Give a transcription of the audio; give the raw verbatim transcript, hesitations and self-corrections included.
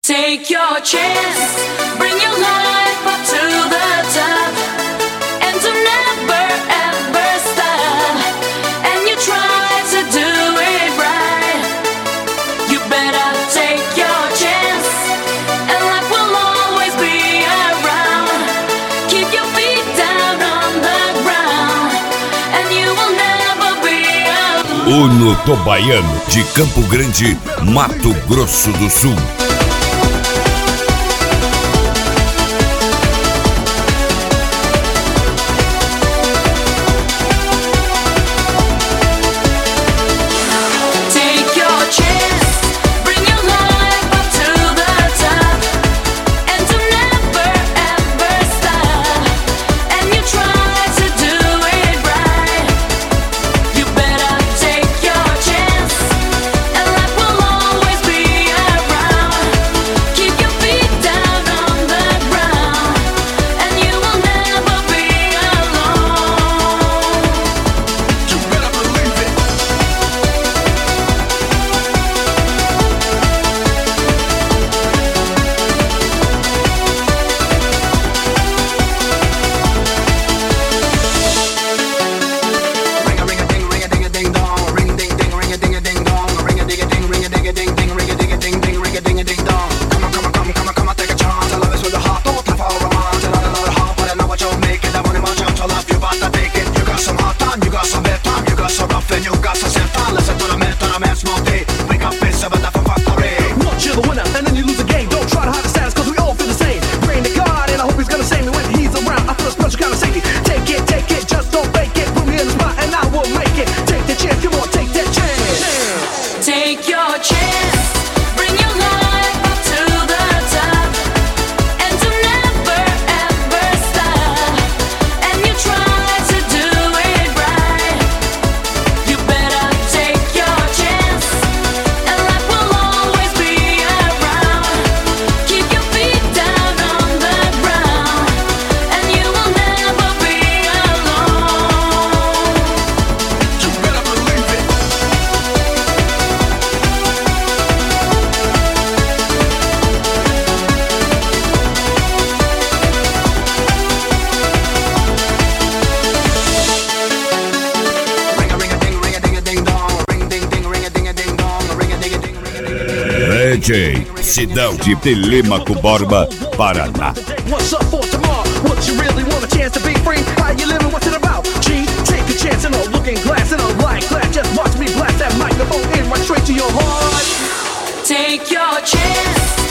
Take your chance, bring your life up to the top, and to never ever stop. And you try to do it right, you better take your chance, and life will always be around. Keep your feet down on the ground, and you will never be alone. Uno do Baiano, de Campo Grande, Mato Grosso do Sul. D J Sidão de Telêmaco Borba, Paraná. What's up for tomorrow? What you really want a chance to be free? How you living? What's it about? G, take a chance in a looking glass and a light glass. Just watch me blast that microphone in right straight to your heart. Take your chance.